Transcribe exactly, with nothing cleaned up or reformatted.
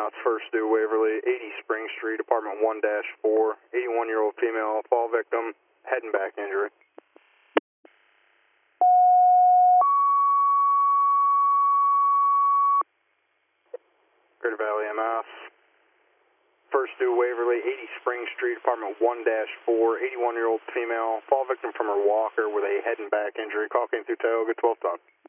Mouse, First due Waverly, eighty Spring Street, apartment one dash four, eighty-one-year-old female, fall victim, head and back injury. Greater Valley M S, First due Waverly, eighty Spring Street, apartment one dash four, eighty-one-year-old female, fall victim from her walker with a head and back injury. Call came through Tioga, twelve talk.